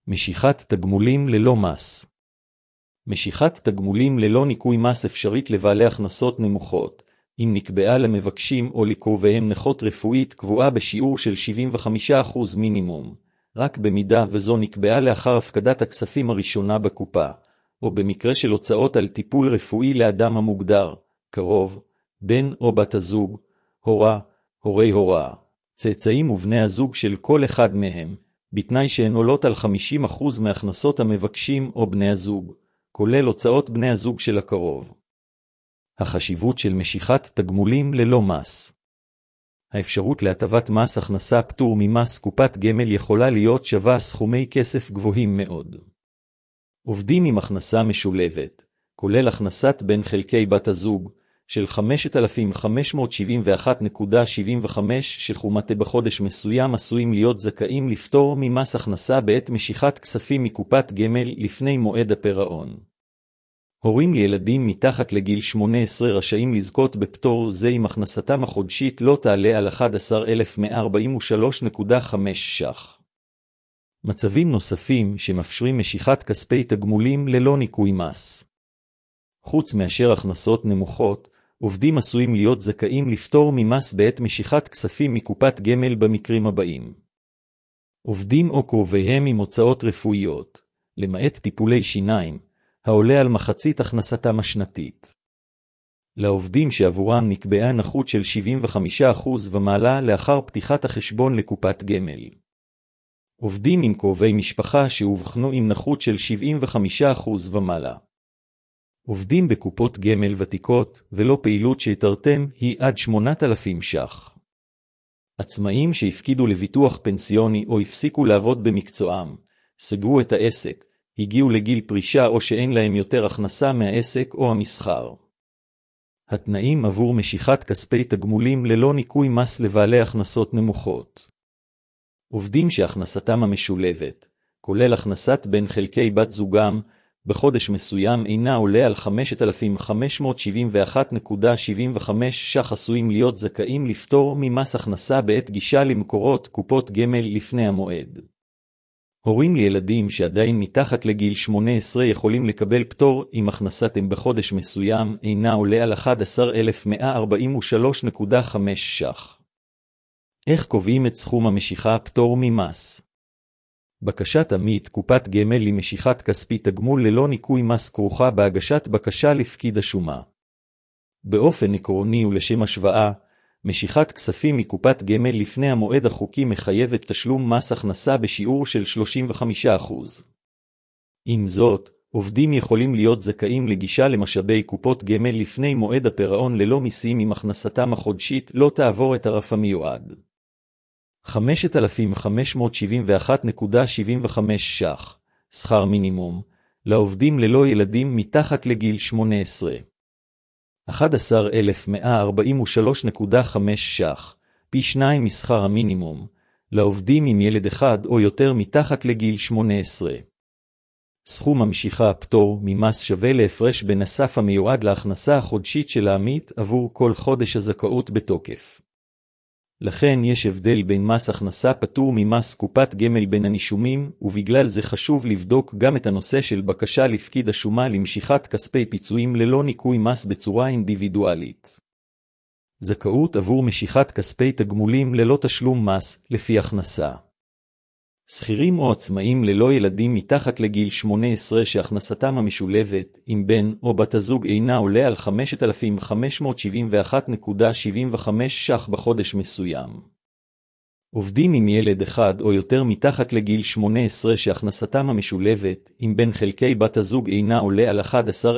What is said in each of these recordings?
משיכת תגמולים ללא מס. משיכת תגמולים ללא ניכוי מס אפשרית לבעלי הכנסות נמוכות, אם נקבעה למבקשים או לקרוביהם נכות רפואית קבועה בשיעור של 75% מינימום, רק במידה וזו נקבעה לאחר הפקדת הכספים הראשונה בקופה, או במקרה של הוצאות על טיפול רפואי לאדם המוגדר, קרוב, בן או בת הזוג, הורה, הורי הוראה, צאצאים ובני הזוג של כל אחד מהם, בתנאי שהן עולות על 50% מהכנסות המבקשים או בני הזוג, כולל הוצאות בני הזוג של הקרוב. החשיבות של משיכת תגמולים ללא מס. האפשרות להטבת מס הכנסה פטור ממס קופת גמל יכולה להיות שווה סכומי כסף גבוהים מאוד. עובדים עם הכנסה משולבת, כולל הכנסת בין חלקי בת הזוג, של 5,571.75 שחומתה בחודש מסוים עשויים להיות זכאים לפטור ממס הכנסה בעת משיכת כספים מקופת גמל לפני מועד הפירעון. הורים לילדים מתחת לגיל 18 רשאים לזכות בפטור זה אם הכנסתם החודשית לא תעלה על 11,143.5 ש"ח. מצבים נוספים שמאפשרים משיכת כספי תגמולים ללא ניכוי מס. חוץ מאשר הכנסות נמוכות, עובדים עשויים להיות זכאים לפטור ממס בעת משיכת כספים מקופת גמל במקרים הבאים. עובדים או קרוביהם עם הוצאות רפואיות, למעט טיפולי שיניים, העולה על מחצית הכנסתם השנתית. לעובדים שעבורם נקבעה נכות של 75% ומעלה לאחר פתיחת החשבון לקופת גמל. עובדים עם קרובי משפחה שהובחנו עם נכות של 75% ומעלה. עובדים בקופות גמל ותיקות ולא פעילות שיתרתם היא עד 8,000 ש"ח. עצמאים שהפקידו לביטוח פנסיוני או הפסיקו לעבוד במקצועם, סגרו את העסק, הגיעו לגיל פרישה או שאין להם יותר הכנסה מהעסק או המסחר. התנאים עבור משיכת כספי תגמולים ללא ניכוי מס לבעלי הכנסות נמוכות. עובדים שהכנסתם המשולבת, כולל הכנסת בין חלקי בת זוגם, בחודש מסוים אינה עולה על 5,571.75 ש"ח עשויים להיות זכאים לפטור ממס הכנסה בעת גישה למקורות קופות גמל לפני המועד. הורים לילדים שעדיין מתחת לגיל 18 יכולים לקבל פטור אם הכנסתם בחודש מסוים אינה עולה על 11,143.5 ש"ח. איך קובעים את סכום המשיכה פטור ממס? בקשת עמית קופת גמל למשיכת כספי תגמול ללא ניכוי מס כרוכה בהגשת בקשה לפקיד השומה. באופן עקרוני ולשם השוואה, משיכת כספים מקופת גמל לפני המועד החוקי מחייבת תשלום מס הכנסה בשיעור של 35%. עם זאת, עובדים יכולים להיות זכאים לגישה למשאבי קופות גמל לפני מועד הפירעון ללא מיסים אם הכנסתם החודשית לא תעבור את הרף המיועד. 5,571.75 ש"ח, שכר מינימום, לעובדים ללא ילדים מתחת לגיל 18. 11,143.5 ש"ח, פי 2 משכר המינימום, לעובדים עם ילד אחד או יותר מתחת לגיל 18. סכום המשיכה פטור ממס שווה להפרש בין הסף המיועד להכנסה החודשית של העמית עבור כל חודש הזכאות בתוקף. לכן יש הבדל בין מס הכנסה פטור ממס קופת גמל בין הנישומים, ובגלל זה חשוב לבדוק גם את הנושא של בקשה לפקיד השומה למשיכת כספי פיצויים ללא ניכוי מס בצורה אינדיבידואלית. זכאות עבור משיכת כספי תגמולים ללא תשלום מס, לפי הכנסה. שכירים או עצמאים ללא ילדים מתחת לגיל 18 שהכנסתם המשולבת, עם בן או בת הזוג אינה עולה על 5,571.75 ש"ח בחודש מסוים. עובדים עם ילד אחד או יותר מתחת לגיל 18 שהכנסתם המשולבת, עם בן חלקי בת הזוג אינה עולה על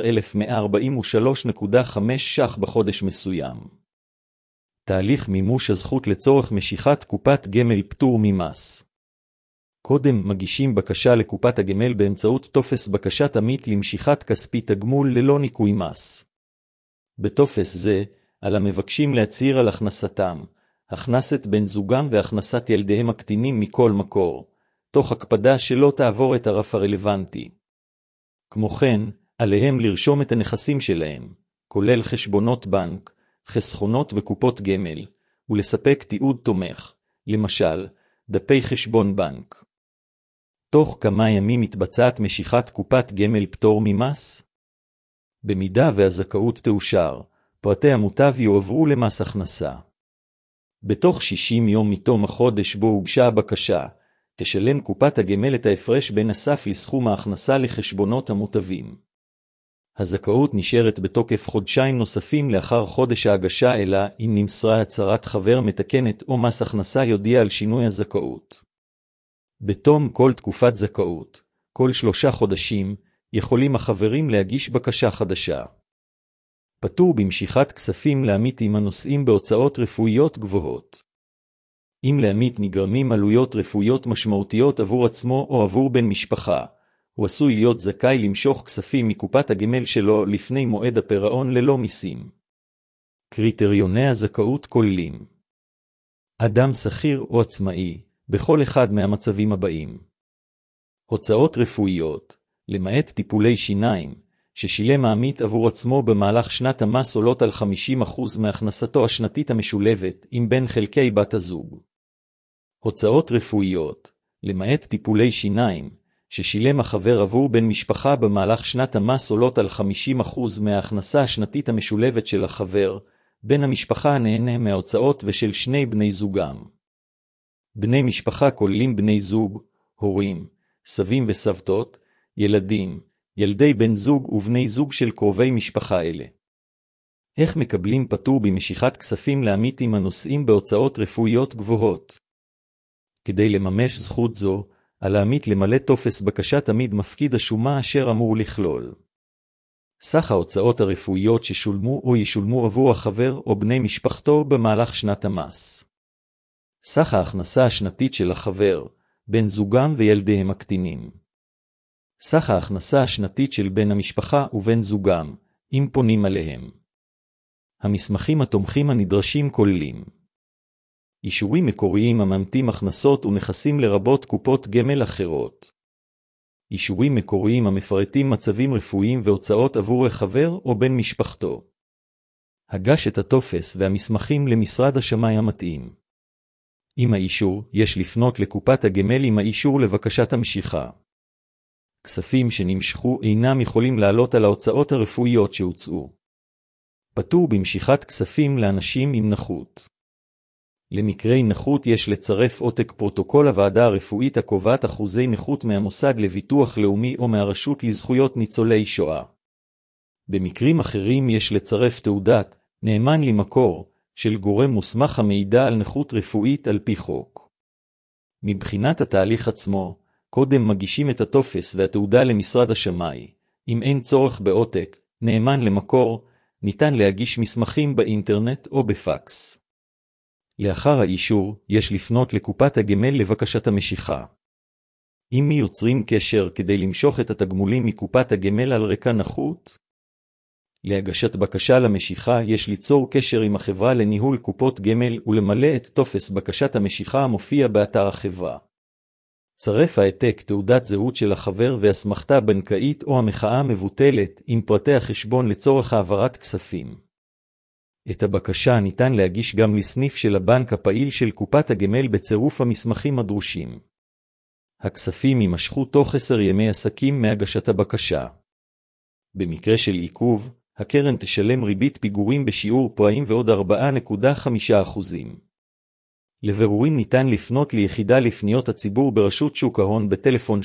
11,143.5 ש"ח בחודש מסוים. תהליך מימוש הזכות לצורך משיכת קופת גמל פטור ממס. קודם מגישים בקשה לקופת הגמל באמצעות טופס בקשת עמית למשיכת כספי תגמול ללא ניכוי מס. בטופס זה, על המבקשים להצהיר על הכנסתם, הכנסת בן זוגם והכנסת ילדיהם הקטינים מכל מקור, תוך הקפדה שלא תעבור את הרף הרלוונטי. כמו כן, עליהם לרשום את הנכסים שלהם, כולל חשבונות בנק, חסכונות וקופות גמל, ולספק תיעוד תומך, למשל, דפי חשבון בנק. תוך כמה ימים מתבצעת משיכת קופת גמל פטור ממס? במידה והזכאות תאושר, פרטי המוטב יועברו למס הכנסה. בתוך 60 יום מתום החודש בו הוגשה הבקשה, תשלם קופת הגמל את ההפרש בין הסף לסכום ההכנסה לחשבונות המוטבים. הזכאות נשארת בתוקף חודשיים נוספים לאחר חודש ההגשה, אלא אם נמסרה הצהרת חבר מתקנת או מס הכנסה יודיע על שינוי הזכאות. בתום כל תקופת זכאות, כל 3 חודשים, יכולים החברים להגיש בקשה חדשה. פטור במשיכת כספים לעמית אם הנושאים בהוצאות רפואיות גבוהות. אם לעמית נגרמים עלויות רפואיות משמעותיות עבור עצמו או עבור בן משפחה, הוא עשוי להיות זכאי למשוך כספים מקופת הגמל שלו לפני מועד הפירעון ללא מיסים. קריטריוני הזכאות כוללים אדם שכיר או עצמאי, בכל אחד מהמצבים הבאים. הוצאות רפואיות, למעט טיפולי שיניים, ששילם העמית עבור עצמו במהלך שנת המס עולות על 50% מהכנסתו השנתית המשולבת עם בין חלקי בת הזוג. הוצאות רפואיות, למעט טיפולי שיניים, ששילם החבר עבור בן משפחה במהלך שנת המס עולות על 50% מההכנסה השנתית המשולבת של החבר, בן המשפחה הנהנה מההוצאות ושל שני בני זוגם. בני משפחה כוללים בני זוג, הורים, סבים וסבתות, ילדים, ילדי בן זוג ובני זוג של קרובי משפחה אלה. איך מקבלים פטור במשיכת כספים לעמית אם הנושאים בהוצאות רפואיות גבוהות? כדי לממש זכות זו, על העמית למלא טופס בקשת עמיד מפקיד השומה אשר אמור לכלול סך ההוצאות הרפואיות ששולמו או ישולמו עבור החבר או בני משפחתו במהלך שנת המס. סך ההכנסה השנתית של החבר, בן זוגם וילדיהם הקטינים. סך ההכנסה השנתית של בן המשפחה ובן זוגם, אם פונים עליהם. המסמכים התומכים הנדרשים כוללים אישורים מקוריים הממתים הכנסות ונכסים לרבות קופות גמל אחרות. אישורים מקוריים המפרטים מצבים רפואיים והוצאות עבור החבר או בן משפחתו. הגש את הטופס והמסמכים למשרד השמאי המתאים. עם האישור, יש לפנות לקופת הגמל עם האישור לבקשת המשיכה. כספים שנמשכו אינם יכולים לעלות על ההוצאות הרפואיות שהוצאו. פטור במשיכת כספים לאנשים עם נכות. למקרי נכות יש לצרף עותק פרוטוקול הוועדה הרפואית הקובעת אחוזי נכות מהמוסד לביטוח לאומי או מהרשות לזכויות ניצולי שואה. במקרים אחרים יש לצרף תעודת נאמן למקור של גורם מוסמך המעידה על נכות רפואית על פי חוק. מבחינת התהליך עצמו, קודם מגישים את הטופס והתעודה למשרד השמאי. אם אין צורך בעותק נאמן למקור, ניתן להגיש מסמכים באינטרנט או בפקס. לאחר האישור, יש לפנות לקופת הגמל לבקשת המשיכה. אם יוצרים קשר כדי למשוך את התגמולים מקופת הגמל על רקע נכות, להגשת בקשה למשיכה יש ליצור קשר עם החברה לניהול קופות גמל ולמלא את טופס בקשת המשיכה המופיע באתר החברה. צרף העתק תעודת זהות של החבר והסמכתה בנקאית או המחאה מבוטלת עם פרטי החשבון לצורך העברת כספים. את הבקשה ניתן להגיש גם לסניף של הבנק הפעיל של קופת הגמל בצירוף המסמכים הדרושים. הכספים יימשכו תוך 10 ימי עסקים מהגשת הבקשה. במקרה של עיכוב, הקרן תשלם ריבית פיגורים בשיעור פריים ועוד 4.5%. לבירורים ניתן לפנות ליחידה לפניות הציבור ברשות שוק ההון בטלפון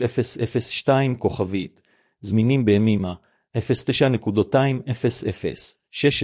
3002 כוכבית, זמינים בימימה 09.200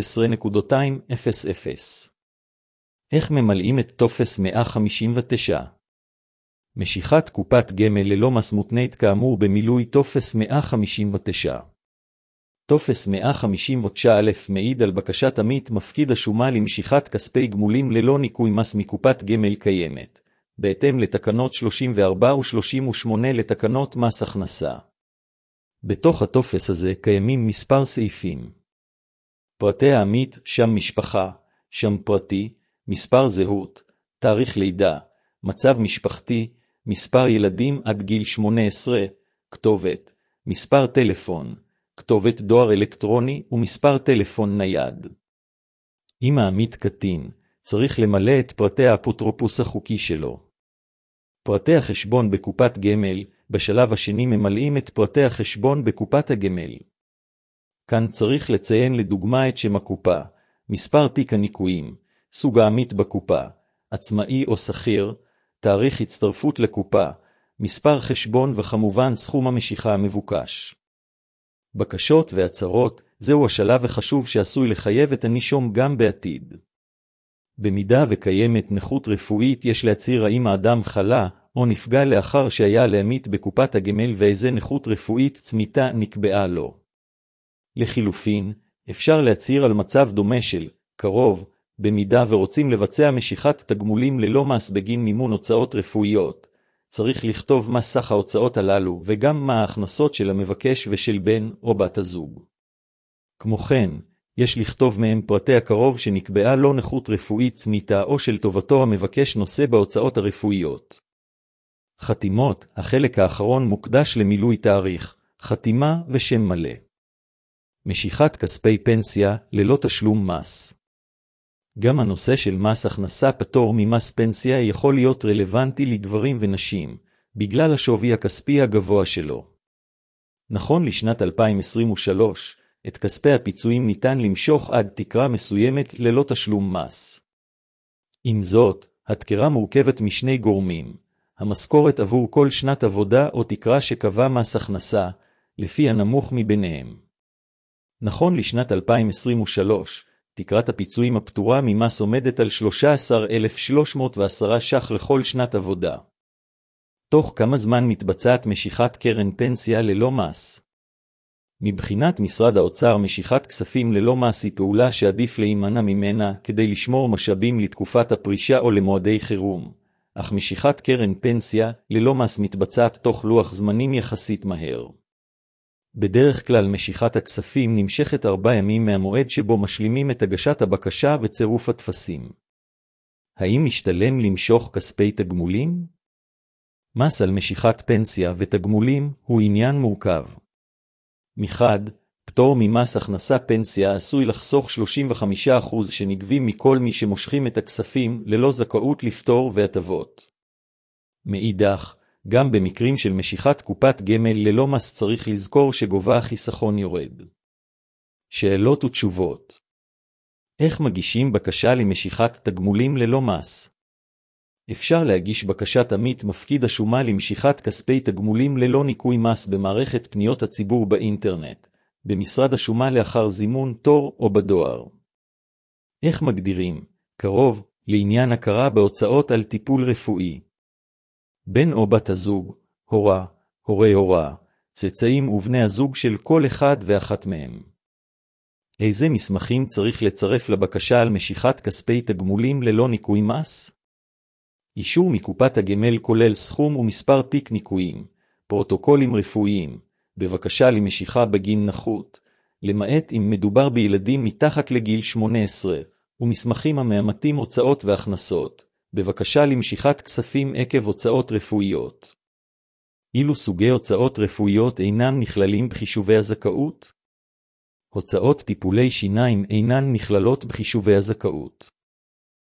16.200. איך ממלאים את טופס 159? משיכת קופת גמל ללא מס מותנית כאמור במילוי טופס 159. טופס 159א מעיד על בקשת עמית מפקיד השומה למשיכת כספי גמולים ללא ניכוי מס מקופת גמל קיימת, בהתאם לתקנות 34 ו-38 לתקנות מס הכנסה. בתוך הטופס הזה קיימים מספר סעיפים. פרטי העמית, שם משפחה, שם פרטי, מספר זהות, תאריך לידה, מצב משפחתי, מספר ילדים עד גיל 18, כתובת, מספר טלפון, כתובת דואר אלקטרוני ומספר טלפון נייד. אם העמית קטין, צריך למלא את פרטי האפוטרופוס החוקי שלו. פרטי החשבון בקופת גמל, בשלב השני ממלאים את פרטי החשבון בקופת הגמל. כאן צריך לציין לדוגמה את שם הקופה, מספר תיק הניכויים, סוג העמית בקופה, עצמאי או שכיר, תאריך הצטרפות לקופה, מספר חשבון וכמובן סכום המשיכה המבוקש. בקשות והצהרות, זהו השלב החשוב שעשוי לחייב את הנישום גם בעתיד. במידה וקיימת נכות רפואית יש להצהיר האם האדם חלה או נפגע לאחר שהיה לעמית בקופת הגמל ואיזה נכות רפואית צמיתה נקבעה לו. לחילופין, אפשר להצהיר על מצב דומה של קרוב, במידה ורוצים לבצע משיכת תגמולים ללא מס בגין מימון הוצאות רפואיות. צריך לכתוב מה סך ההוצאות הללו וגם מה ההכנסות של המבקש ושל בן או בת הזוג. כמו כן, יש לכתוב מהם פרטי הקרוב שנקבעה לו נכות רפואית צמיתה או של טובתו המבקש נושא בהוצאות הרפואיות. חתימות, החלק האחרון מוקדש למילוי תאריך, חתימה ושם מלא. משיכת כספי פנסיה ללא תשלום מס. גם הנושא של מס הכנסה פטור ממס פנסיה יכול להיות רלוונטי לגברים ונשים, בגלל השווי הכספי הגבוה שלו. נכון לשנת 2023, את כספי הפיצויים ניתן למשוך עד תקרה מסוימת ללא תשלום מס. עם זאת, התקרה מורכבת משני גורמים, המשכורת עבור כל שנת עבודה או תקרה שקבע מס הכנסה, לפי הנמוך מביניהם. נכון לשנת 2023, תקרת הפיצויים הפטורה ממס עומדת על 13,310 ש"ח לכל שנת עבודה. תוך כמה זמן מתבצעת משיכת קרן פנסיה ללא מס? מבחינת משרד האוצר משיכת כספים ללא מס היא פעולה שעדיף להימנע ממנה כדי לשמור משאבים לתקופת הפרישה או למועדי חירום, אך משיכת קרן פנסיה ללא מס מתבצעת תוך לוח זמנים יחסית מהר. בדרך כלל משיכת הכספים נמשכת 4 ימים מהמועד שבו משלימים את הגשת הבקשה וצירוף הטפסים. האם משתלם למשוך כספי תגמולים? מס על משיכת פנסיה ותגמולים הוא עניין מורכב. מחד, פטור ממס הכנסה פנסיה עשוי לחסוך 35% שנגבים מכל מי שמושכים את הכספים ללא זכאות לפטור והטבות. מאידך, גם במקרים של משיכת קופת גמל ללא מס צריך לזכור שגובה החיסכון יורד. שאלות ותשובות. איך מגישים בקשה למשיכת תגמולים ללא מס? אפשר להגיש בקשת עמית מפקיד השומה למשיכת כספי תגמולים ללא ניכוי מס במערכת פניות הציבור באינטרנט, במשרד השומה לאחר זימון תור או בדואר. איך מגדירים קרוב לעניין הכרה בהוצאות על טיפול רפואי? בן או בת הזוג, הורה, הורה, צאצאים ובני הזוג של כל אחד ואחת מהם. איזה מסמכים צריך לצרף לבקשה על משיכת כספי תגמולים ללא ניכוי מס? אישור מקופת הגמל כולל סכום ומספר תיק ניכויים, פרוטוקולים רפואיים, בבקשה למשיכה בגין נכות, למעט אם מדובר בילדים מתחת לגיל 18, ומסמכים המאמתים הוצאות והכנסות, בבקשה למשיכת כספים עקב הוצאות רפואיות. אילו סוגי הוצאות רפואיות אינם נכללים בחישובי הזכאות? הוצאות טיפולי שיניים אינן נכללות בחישובי הזכאות.